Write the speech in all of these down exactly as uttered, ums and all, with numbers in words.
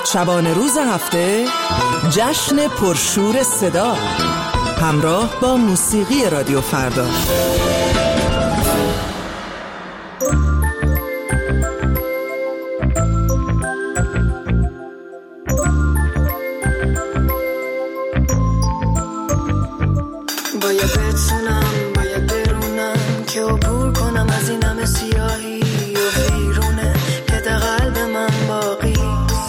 شبانه روز هفته جشن پرشور صدا همراه با موسیقی رادیو فردا. باید بتونم باید برونم که عبور کنم از این همه سیاهی و بیرونه که در قلب من باقیست.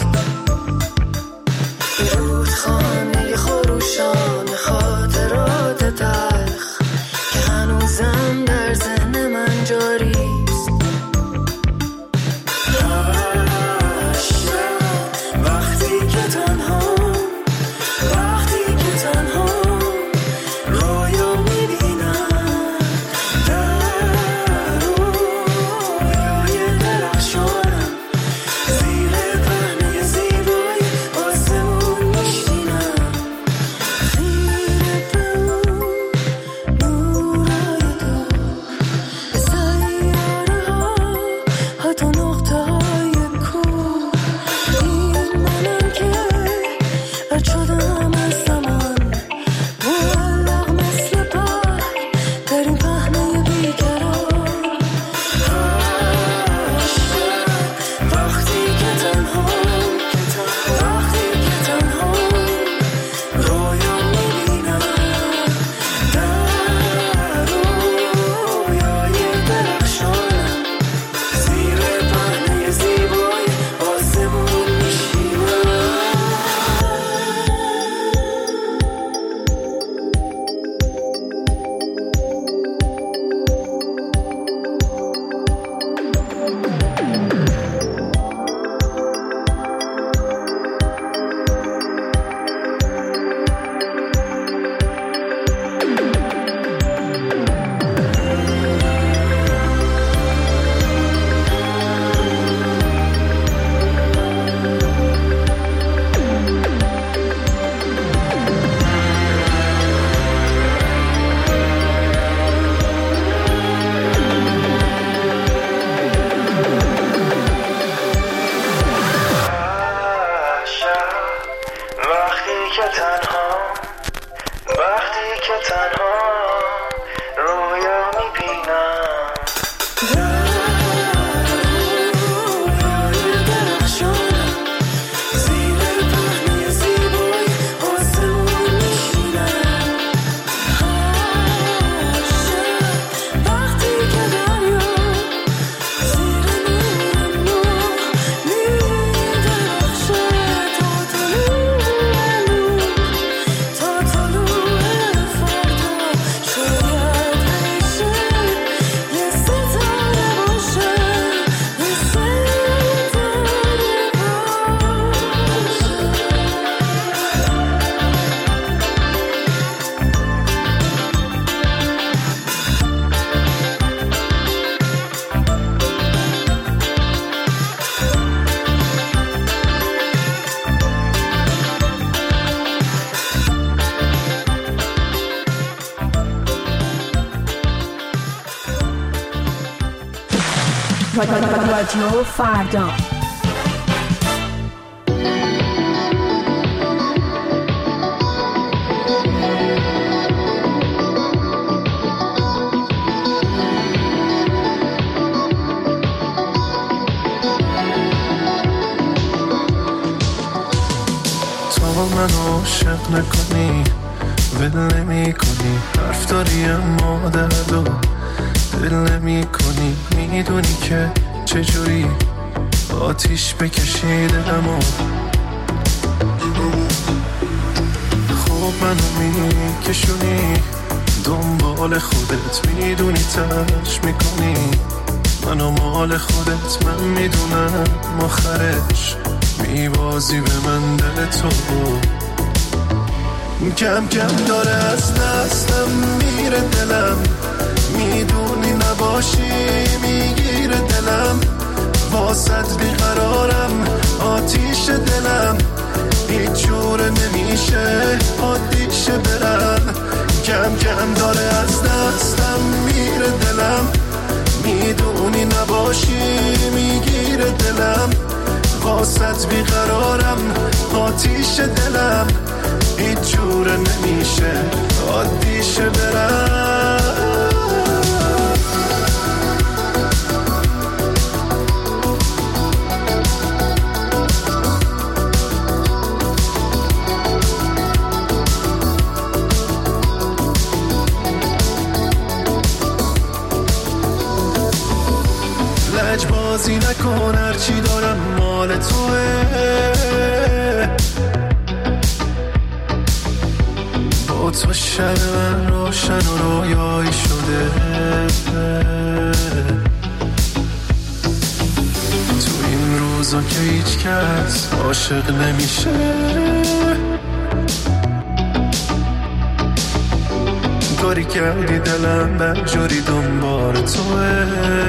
این رودخانه خروشان خاطرات تلخ که هنوزم در ذهن من جاریست. وقتی که تنها وقتی که تنها رویا میبینم در رویای درخشانم زیر پهنه زیبای آسمون میشینم. خیره به اون نورای دور به سیاره ها حتی نقطه های کور. این منم که رد شدم از زمان معلق مثل پر در این پهنه بیقرار. وقتی که تنها وقتی که تنها رویا میبینم در رویای درخشانم زیر پهنه زیبای آسمون میشینم. وقتی که تنها وقتی که تنها رویا میبینم رویای درخشانم زیر پهنه زیبای آسمون میشینم. وقتی که دریا زیر نور نور میدرخشه تا طلوع تا طلوع فردا شاید بشه یه ستاره باشه یه ستاره رادیو فردا. تا من عاشق نکنی ول نمی کنی حرف داری اما دردو دل نمی کنی. میدونی که چجوری آتیش بکشیدمو خوب منو میکشونی دنبال خودت. میدونی ترش میکنی منو مال خودت. من میدونم آخرش میبازی به من دل تو. کم کم داره از دستم میره دلم. میدونی نباشی میگیره دلم. واسط بیقرارم آتیش دلم. هیچ جوره نمیشه عادیشه برم. کم کم داره از دستم میره دلم. میدونی نباشی میگیره دلم. واسط بیقرارم آتیش دلم هیچ جوره نمیشه عادیشه برم لجبازی نکن هرچی دارم مال توه با تو شب من روشن و رویایی شده تو این روزا که هیچ کس عاشق نمیشه کاری کردی دلم بدجوری دنبال توه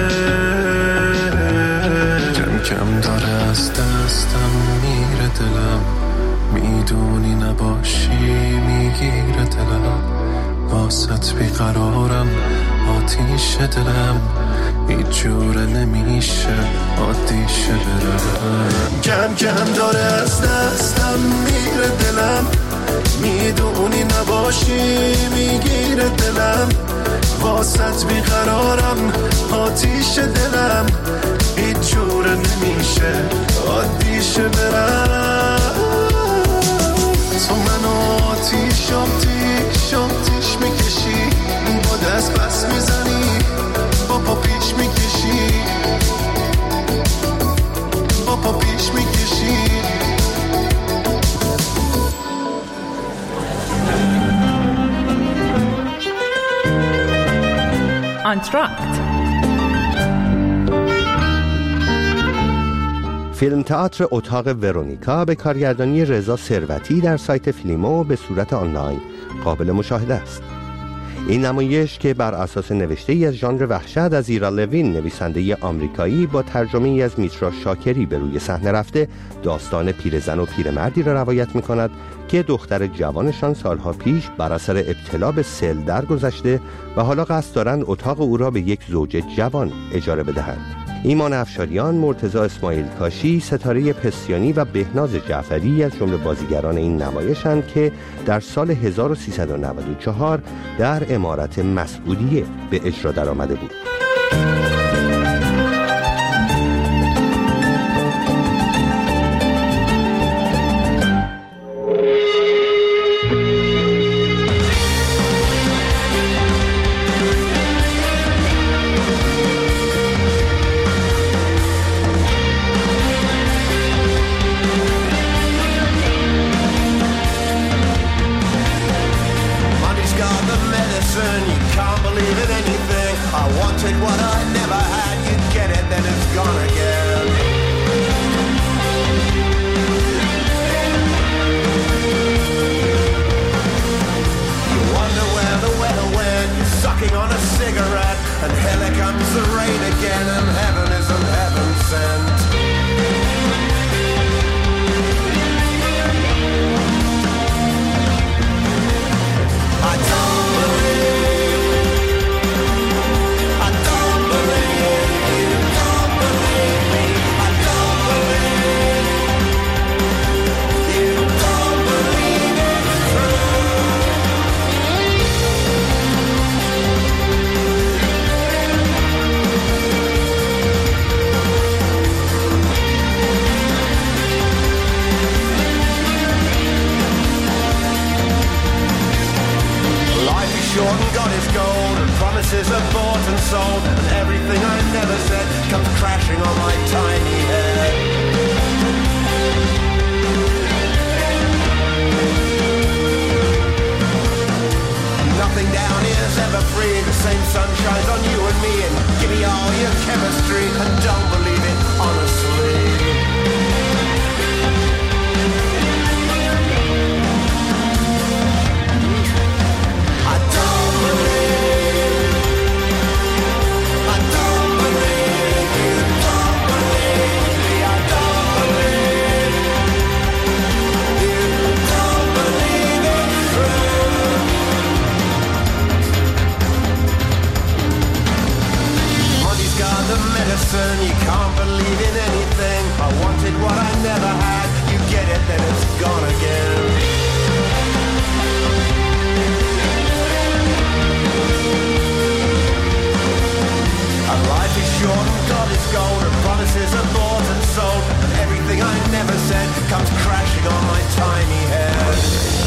کم کم داره از دستم میره دلم میدونی نباشی میگیره دلم واسط بیقرارم آتیش دلم هیچ جوره نمیشه عادیشه برم کم کم داره از دستم میره دلم میدونی نباشی میگیره دلم واسط بیقرارم آتیش دلم هیچ جوره نمیشه عادیشه برم تو منو آتیش آتیش آتیش میکشی با دست بس میزنی با پا پیش میکشی با پا پیش میکشی آنتراکت فیلم تئاتر اتاق ورونیکا به کارگردانی رضا ثروتی در سایت فیلمو به صورت آنلاین قابل مشاهده است. این نمایش که بر اساس نوشته‌ای از ژانر وحشت از ایرا لوین نویسنده آمریکایی با ترجمه‌ای از میترا شاکری به روی صحنه رفته داستان پیرزن و پیرمردی را روایت می‌کند که دختر جوانشان سالها پیش بر اثر ابتلا به سل درگذشته و حالا قصد دارند اتاق او را به یک زوج جوان اجاره بدهند. ایمان افشاریان، مرتضی اسماعیل کاشی، ستاره پسیانی و بهناز جعفری از جمله بازیگران این نمایشند که در سال هزار و سیصد و نود و چهار در عمارت مسعودیه به اجرا درآمده بود. You can't believe in anything. I wanted what I then it's gone again. And life is short and God is gold, and promises are bought and sold, and everything I never said comes crashing on my tiny head.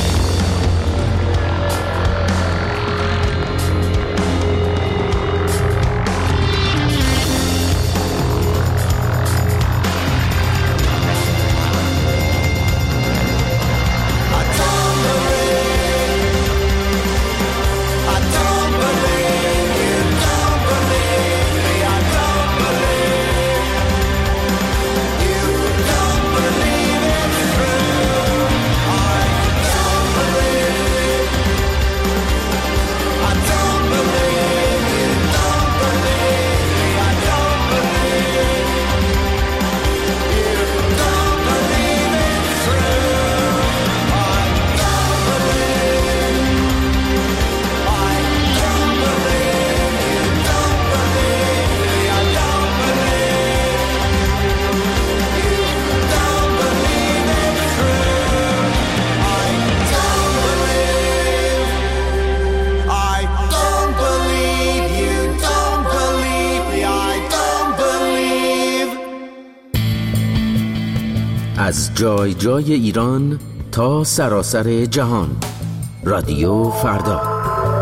از جای جای ایران تا سراسر جهان، رادیو فردا.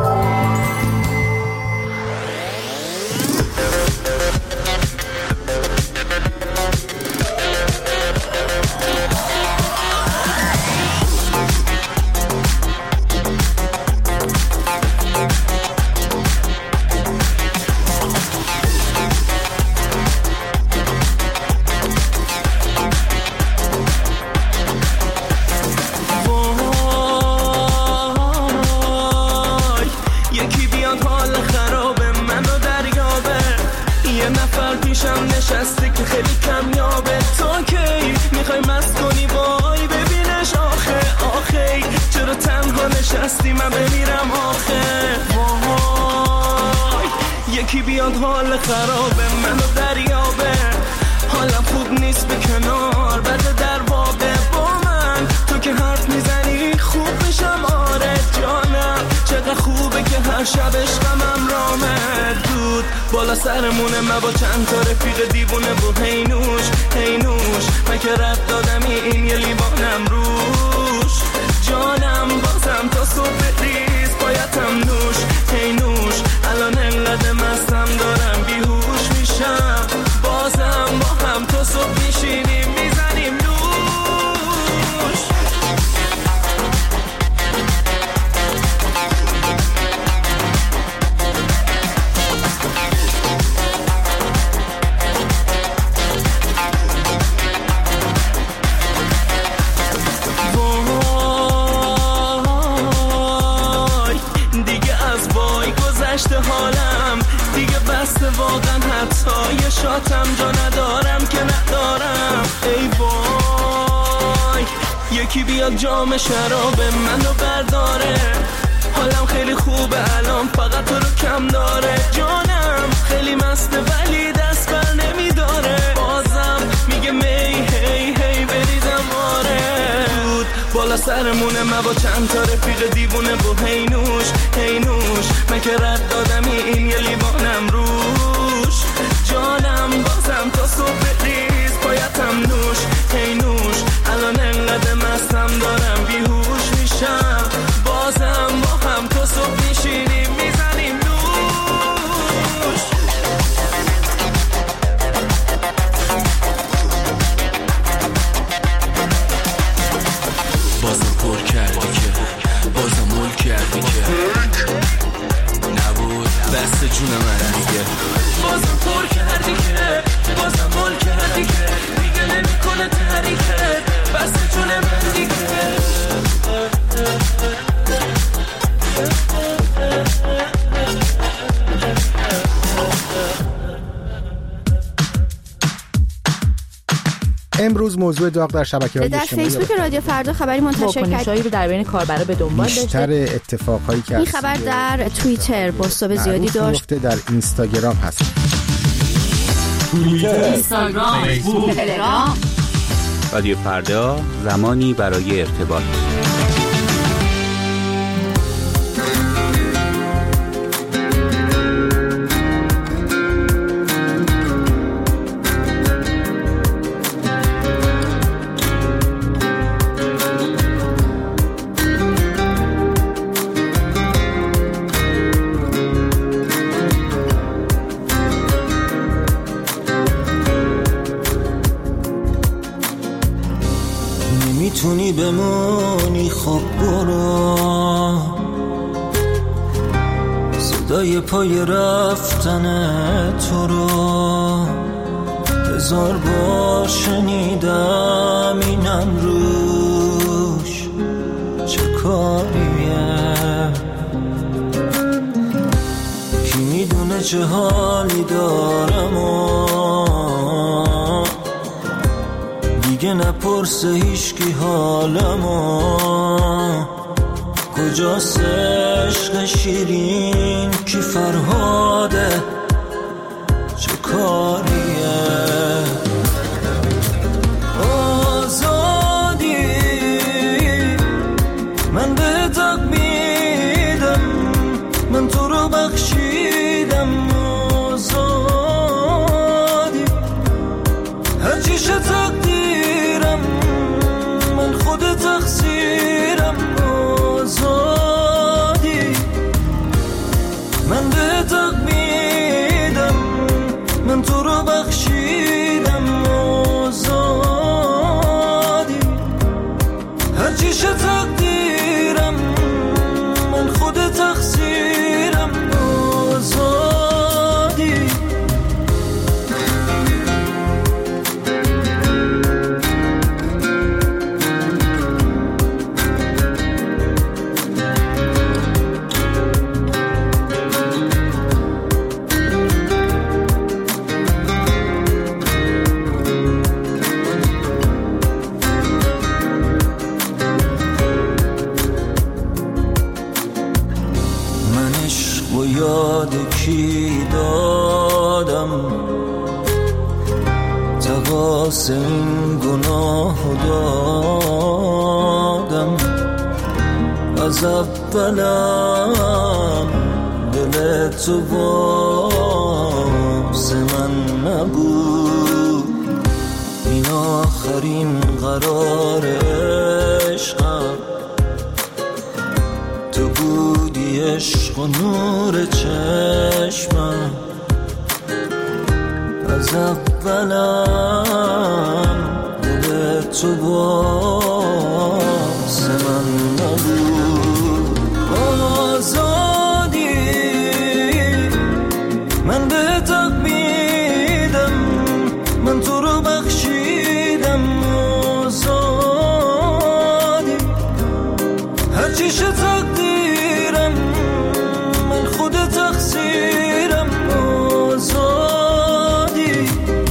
یکی بیاد حال خرابه منو دریابه، حالم خوب نیست به کنار بده در بابه با من، تو که حرف میزنی خوب میشم آره جانم، چقدر خوبه که هر شب عشقم رامه دود بالا سرمونه، من با چند تا رفیق دیوونه و هینوش هینوش من که رد دادمی این یه لیوانم روش جانم، بازم تا صبح ریز بایدم نوش هینوش، الان انقدر مستم دارم بیهوش میشم، بازم با هم تا صبح میشینیم میزنیم نوش. حالم دیگه بسته واقعا، حتی یه شاتم جا ندارم که ندارم، ای وای یکی بیاد جام شراب منو برداره، حالم خیلی خوبه الان فقط تو رو کم داره، جانم خیلی مسته ولی دست بر نمیداره، بازم میگه می هی هی بریزم آره دود بالا سرمونه، من با چند تا رفیق دیوونه و هینوش هینوش من که رد دادمی این یه لیوانم روش جانم، بازم تا صبح ریز پایتم نوش هینوش، الان انقدر مستم دارم بیهوش میشم، بازم با هم تا صبح میشینیم میزنیم نوش. بازم پر کردی که بازم مول کردی که نبود بسته جون من دیگه، بازم پر کردی که بازم مول کردی که دیگه نمی کنه تحریکت بسته جون من دیگه. امروز موضوع داغ در شبکه‌های اجتماعی در فیسبوک رادیو فردا خبری منتشر کرد رو در بین کاربرا به دنبال داشته، بیشتر اتفاقایی که این خبر در توییتر بازتاب زیادی داشت، در اینستاگرام هست، توییتر، اینستاگرام، فیسبوک، تلگرام رادیو فردا، زمانی برای ارتباط. نمیتونی بمونی خب برو، صدای پای رفتن تو رو هزار بار شنیدم، اینم روش چه کاریه؟ کی میدونه چه حالی دارم و دیگه نپرسه هیچکی حالمو، کجاست عشق شیرین کی فرهاده چه کاریه؟ آزادی من به حق میدم، من تو رو بخشیدم، آزادی هرچی شد تقدیرم، من خود تقصیرم، آزادی من به حق میدم، من تو رو بخشیدم، آزادی هرچی شد تقدیرم، من خود تقصیرم، آزادی. یاد کی دادم تقاس این گناه دادم، از اولم دل تو باز من نبود، این آخرین قرار عشقم، تو بودی عشق و نور چشمم، از اولم دل تو باز من نبود. آزادی من به حق میدم، من تو رو بخشیدم، آزادی هرچی شد تقدیرم، من خود تقصیرم، آزادی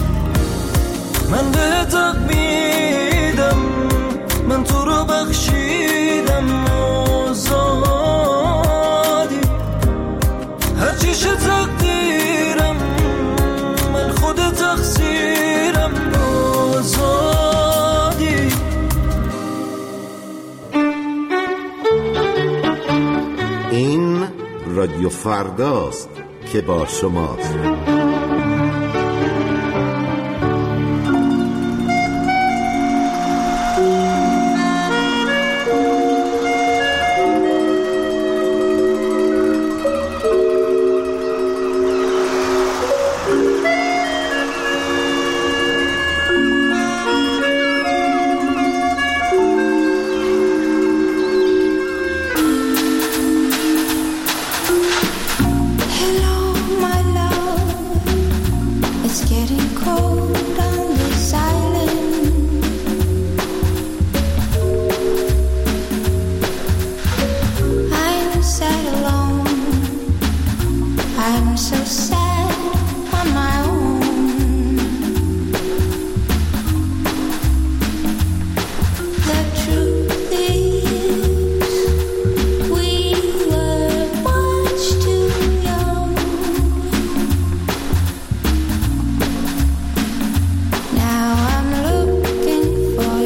من به حق میدم، من تو رو بخشیدم، آزادی هرچی شد تقدیرم، من خود تقصیرم، آزادی. این رادیو فرداست که با شماست. Now I'm looking for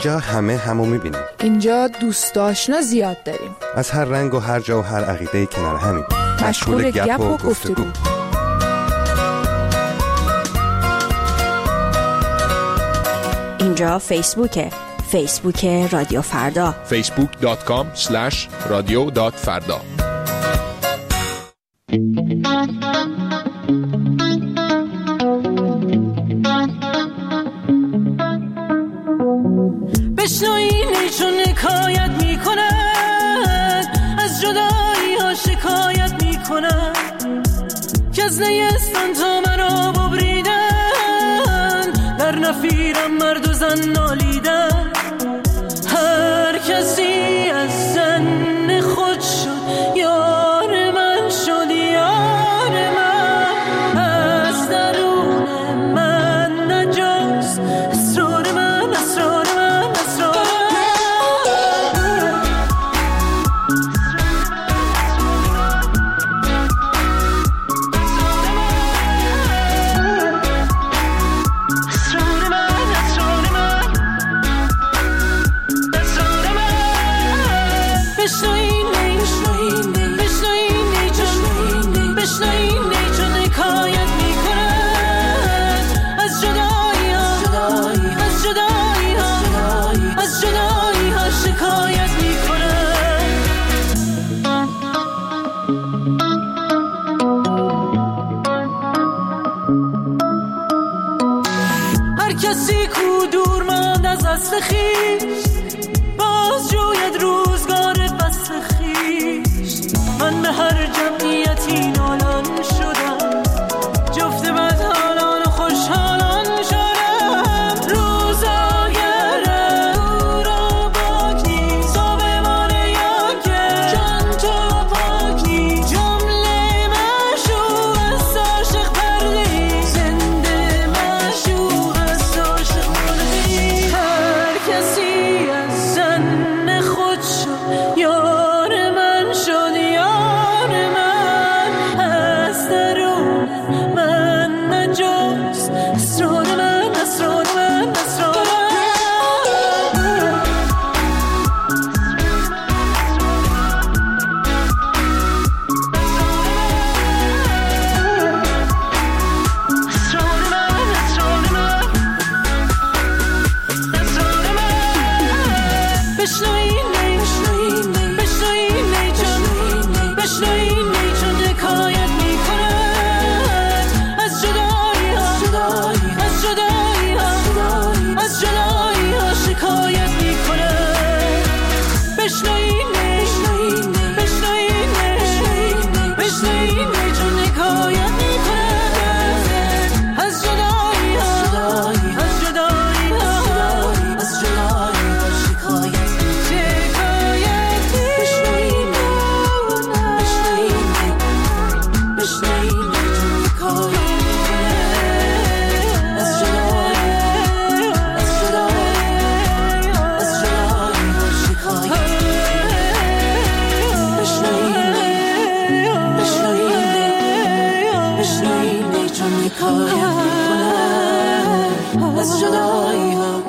اینجا همه همو میبینیم. اینجا دوست آشنا زیاد داریم. از هر رنگ و هر جا و هر عقیده کنار همین. مشغول گپ و گفتگو. اینجا فیسبوکه. فیسبوک رادیو فردا. فیسبوک دات کام اسلش رادیو دات فردا. بشنوینی چون حکایت میکنن، از جدایی ها شکایت میکنن، که از نیستان تا مرا ببریدن، در نفیرم مرد و زن نالیدن. هر کسی از زن خود شد یار من، شد یار من، از درون من نجاست اسرار من، اسرار من، اسرار کسی کو دور ماند از اصل خویش، باز جوید روزگار وصل خویش. من به هر جمعیتی نالان شدم، جفت بدحالان و خوشحالان شدم. روزاگر او را باک نیست، صابمان یا که جان تو پاک نیست. جمله مشوق از عاشق پرده، زنده مشوق از عاشق پرده. هر کسی از زن خود شد یار من، شد یار من، از درون من نجاست اسرار من، اسرار من، اسرار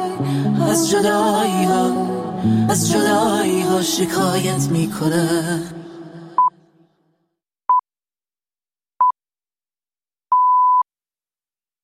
از جدایی ها شکایت میکنه.